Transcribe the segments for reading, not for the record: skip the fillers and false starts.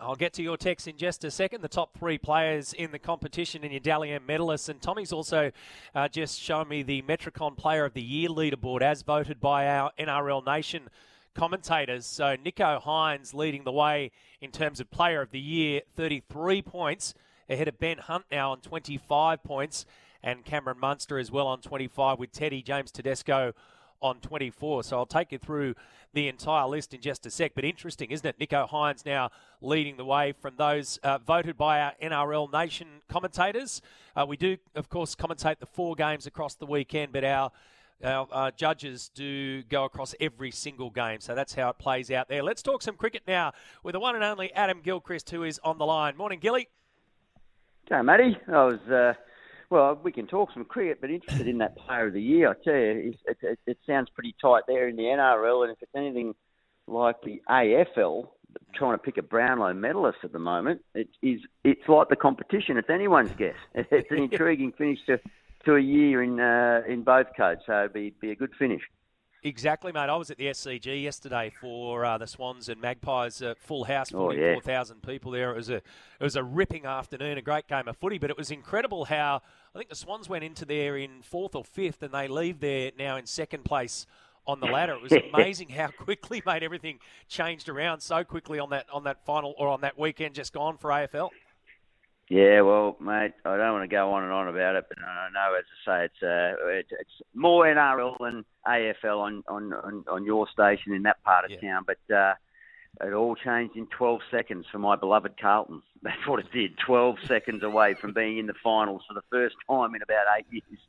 I'll get to your text in just a second. The top three players in the competition and your Dally M medalists. And Tommy's also just shown me the Metricon Player of the Year leaderboard as voted by our NRL Nation commentators. So Nicho Hynes leading the way in terms of Player of the Year, 33 points, ahead of Ben Hunt now on 25 points, and Cameron Munster as well on 25, with Teddy James Tedesco on 24. So I'll take you through the entire list in just a sec. But interesting, isn't it? Nicho Hynes now leading the way from those voted by our NRL Nation commentators. We do, of course, commentate the 4 games across the weekend, but our judges do go across every single game. So that's how it plays out there. Let's talk some cricket now with the one and only Adam Gilchrist, who is on the line. Morning, Gilly. G'day, Matty. I was... Well, we can talk some cricket, but interested in that Player of the Year. I tell you, it sounds pretty tight there in the NRL, and if it's anything like the AFL, trying to pick a Brownlow medalist at the moment, it's like the competition. It's anyone's guess. It's an intriguing finish to a year in both codes, so it'd be a good finish. Exactly, mate. I was at the SCG yesterday for the Swans and Magpies full house, 44,000 people there. It was a ripping afternoon, a great game of footy, but it was incredible how I think the Swans went into there in 4th or 5th, and they leave there now in 2nd place on the ladder. It was amazing how quickly, mate, everything changed around so quickly on that final or on that weekend just gone for AFL. Yeah, well, mate, I don't want to go on and on about it, but I know, as I say, it's more NRL than AFL on your station in that part of town, but it all changed in 12 seconds for my beloved Carlton. That's what it did, 12 seconds away from being in the finals for the first time in about 8 years.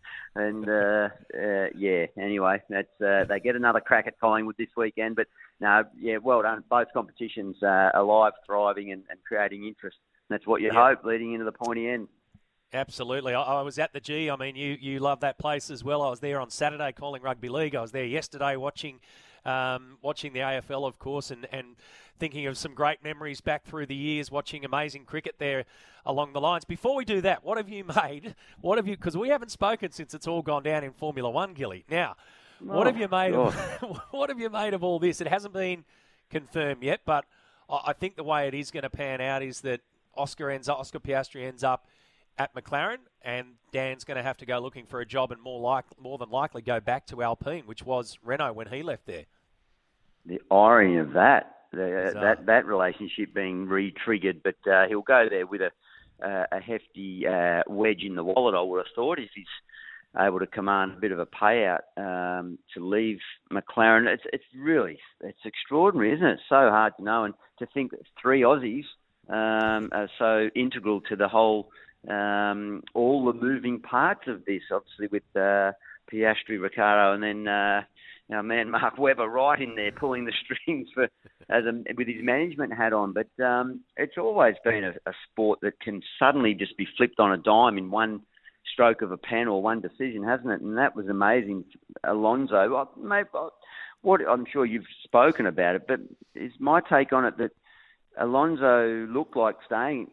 And, anyway, that's they get another crack at Collingwood this weekend, but no, well done. Both competitions are alive, thriving and creating interest. That's what you hope leading into the pointy end. Absolutely. I was at the G. I mean, you love that place as well. I was there on Saturday calling rugby league. I was there yesterday watching the AFL, of course, and thinking of some great memories back through the years, watching amazing cricket there along the lines. Before we do that, what have you made? Because we haven't spoken since it's all gone down in Formula One, Gilly. Now, what have you made of all this? It hasn't been confirmed yet, but I think the way it is going to pan out is that Oscar Piastri ends up at McLaren, and Dan's going to have to go looking for a job and more than likely go back to Alpine, which was Renault when he left there. The irony of that relationship being re-triggered, but he'll go there with a hefty wedge in the wallet, I would have thought, if he's able to command a bit of a payout to leave McLaren. It's extraordinary, isn't it? It's so hard to know, and to think that 3 Aussies are so integral to the whole, all the moving parts of this, obviously with Piastri, Ricciardo, and then our man Mark Webber right in there pulling the strings with his management hat on. But it's always been a sport that can suddenly just be flipped on a dime in one stroke of a pen or one decision, hasn't it? And that was amazing. Alonso, I'm sure you've spoken about it, but is my take on it that Alonso looked like staying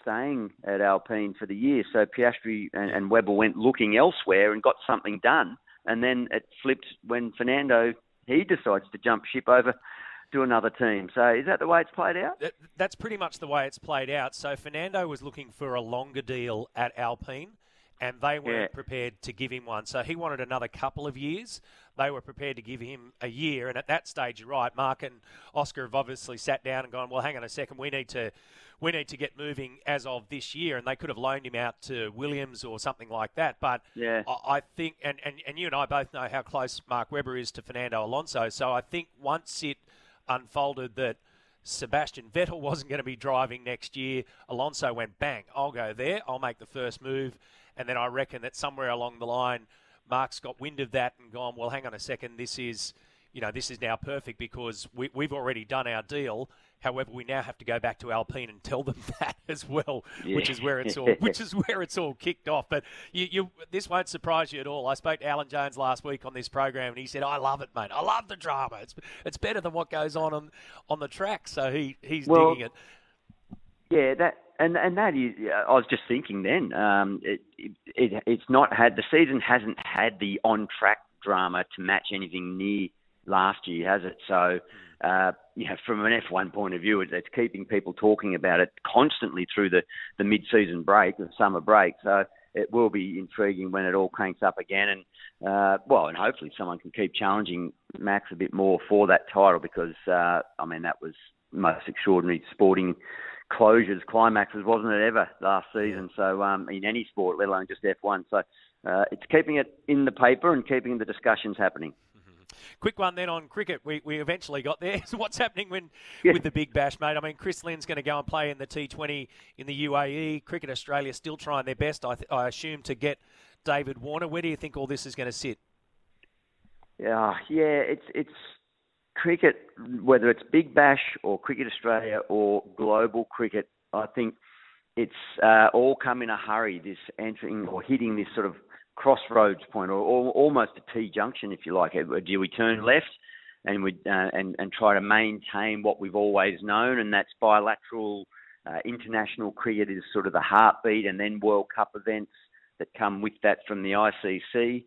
at Alpine for the year. So Piastri and Webber went looking elsewhere and got something done. And then it flipped when Fernando, he decides to jump ship over to another team. So is that the way it's played out? That's pretty much the way it's played out. So Fernando was looking for a longer deal at Alpine, and they weren't prepared to give him one. So he wanted another couple of years. They were prepared to give him a year. And at that stage, you're right, Mark and Oscar have obviously sat down and gone, well, hang on a second, we need to get moving as of this year. And they could have loaned him out to Williams or something like that. But I think, and you and I both know how close Mark Webber is to Fernando Alonso. So I think once it unfolded that Sebastian Vettel wasn't going to be driving next year, Alonso went, bang, I'll go there, I'll make the first move. And then I reckon that somewhere along the line, Mark's got wind of that and gone, well, hang on a second, this is now perfect because we've already done our deal. However, we now have to go back to Alpine and tell them that as well, which is where it's all kicked off. But this won't surprise you at all. I spoke to Alan Jones last week on this program, and he said, "I love it, mate. I love the drama. It's better than what goes on the track." So he's digging it. Yeah, that is. I was just thinking then. It's not had, the season hasn't had the on track drama to match anything near last year, has it? So, from an F1 point of view, it's keeping people talking about it constantly through the mid-season break, the summer break. So it will be intriguing when it all cranks up again. And, and hopefully someone can keep challenging Max a bit more for that title because, that was most extraordinary sporting climaxes, wasn't it, ever last season? So in any sport, let alone just F1. So it's keeping it in the paper and keeping the discussions happening. Quick one then on cricket. We eventually got there. So what's happening with the Big Bash, mate? I mean, Chris Lynn's going to go and play in the T20 in the UAE. Cricket Australia still trying their best, I assume, to get David Warner. Where do you think all this is going to sit? It's cricket, whether it's Big Bash or Cricket Australia or global cricket. I think it's all come in a hurry. This entering or hitting this sort of crossroads point, or almost a T-junction, if you like. Do we turn left and and try to maintain what we've always known, and that's bilateral international cricket is sort of the heartbeat, and then World Cup events that come with that from the ICC,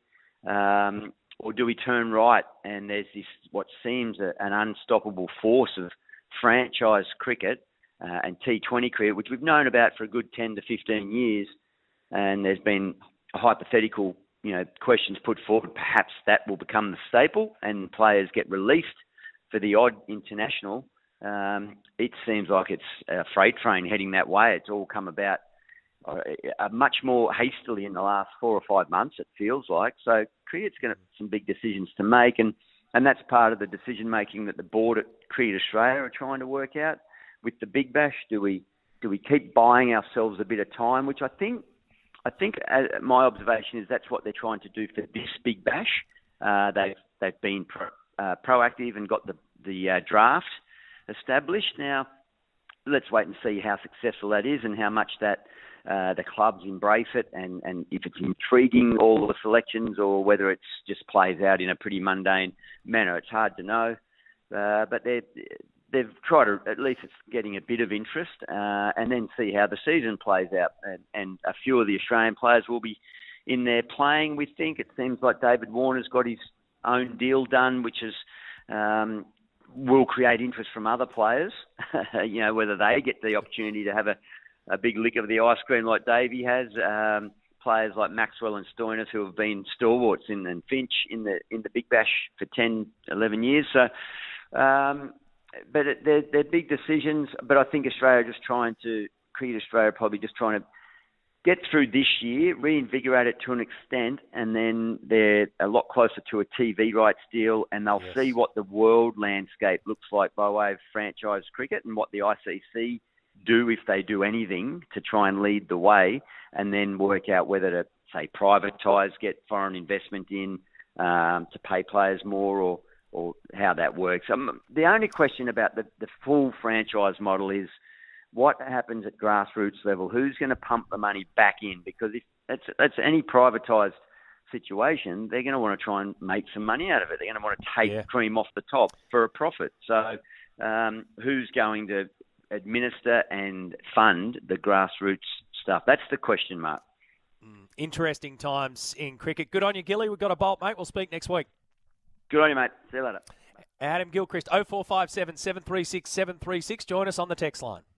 or do we turn right and there's this what seems an unstoppable force of franchise cricket and T20 cricket, which we've known about for a good 10 to 15 years, and there's been hypothetical, questions put forward. Perhaps that will become the staple and players get released for the odd international. It seems like it's a freight train heading that way. It's all come about much more hastily in the last 4 or 5 months, it feels like. So cricket's going to have some big decisions to make, and that's part of the decision making that the board at Cricket Australia are trying to work out with the Big Bash. Do we keep buying ourselves a bit of time, which I think my observation is that's what they're trying to do for this Big Bash. They've been proactive and got the draft established. Now, let's wait and see how successful that is and how much that the clubs embrace it, and if it's intriguing, all the selections, or whether it just plays out in a pretty mundane manner. It's hard to know, but they've tried to, at least it's getting a bit of interest, and then see how the season plays out. And a few of the Australian players will be in there playing, we think. It seems like David Warner's got his own deal done, which is will create interest from other players, whether they get the opportunity to have a big lick of the ice cream like Davey has. Players like Maxwell and Stoinis, who have been stalwarts and Finch in the Big Bash for 10, 11 years. So, but they're big decisions. But I think Cricket Australia probably just trying to get through this year, reinvigorate it to an extent, and then they're a lot closer to a TV rights deal, and they'll see what the world landscape looks like by way of franchise cricket and what the ICC do, if they do anything, to try and lead the way, and then work out whether to, say, privatise, get foreign investment in to pay players more, or how that works. The only question about the full franchise model is what happens at grassroots level. Who's going to pump the money back in? Because if that's any privatised situation, they're going to want to try and make some money out of it. They're going to want to take cream off the top for a profit. So who's going to administer and fund the grassroots stuff? That's the question mark. Interesting times in cricket. Good on you, Gilly. We've got a bolt, mate. We'll speak next week. Good on you, mate. See you later. Adam Gilchrist, 0457 736 736. Join us on the text line.